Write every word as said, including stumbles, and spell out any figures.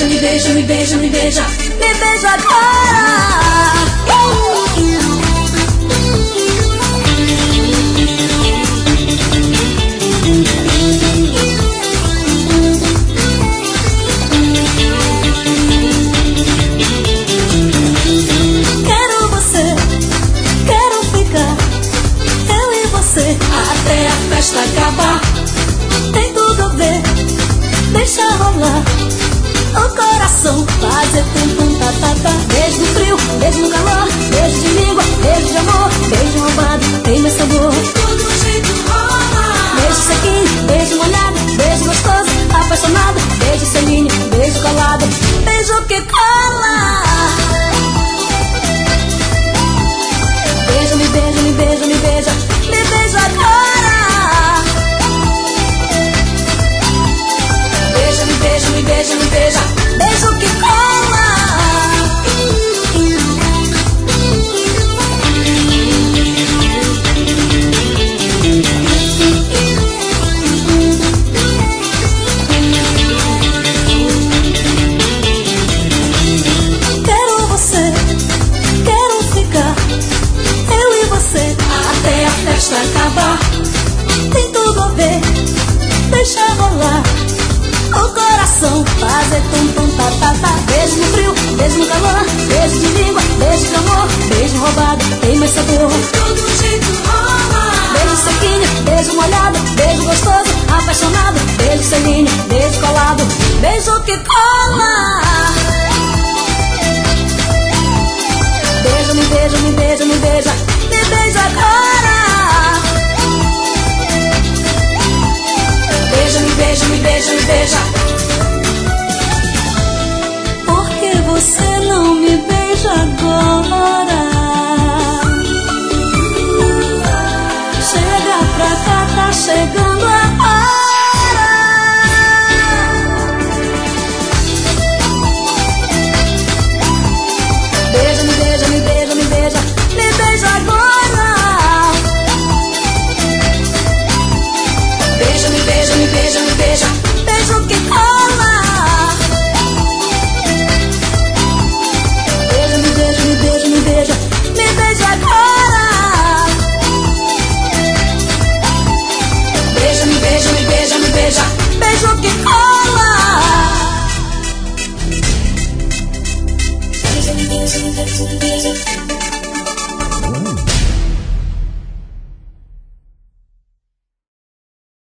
me beija, me beija, me beija, me beija agora. Quero você, quero ficar, eu e você, até a festa acabar. Tem tudo a ver, deixa rolar o coração, fazer tum tum tá tá tá. Beijo no frio, beijo no calor, beijo de língua, beijo de amor, beijo roubado, tem mais sabor. Todo jeito rola. Beijo sequinho, beijo molhado, beijo gostoso, apaixonado, beijo selinho, beijo colado, beijo que cola. Beija, me beija, me beija, me beija, me beija agora. Beija, me beija, me beija, me beija, beijo que cola. Quero você, quero ficar, eu e você, até a festa acabar. Tem tudo a ver, deixa rolar o coração, fazer tum tum tá tá tá. Beijo no frio, beijo no calor, beijo de língua, beijo de amor, beijo roubado, tem mais sabor. Todo jeito rola. Beijo sequinho, beijo molhado, beijo gostoso, apaixonado, beijo selinho, beijo colado, beijo que cola. Beija, me beija, me beija, me beija, me beija agora. Beija, me beija, me beija, me beija. Por que você não me beija agora? Chega pra cá, tá chegando a hora. Beija, me beija, me beija, me beija, me beija agora. Beija, me beija, me beija, me beija, beijo que cola. Beija, me beija, me beija, me beija, me beija agora. Beija, me beija, me beija, me beija, beijo que cola. Beija, me beija, me beija, me beija.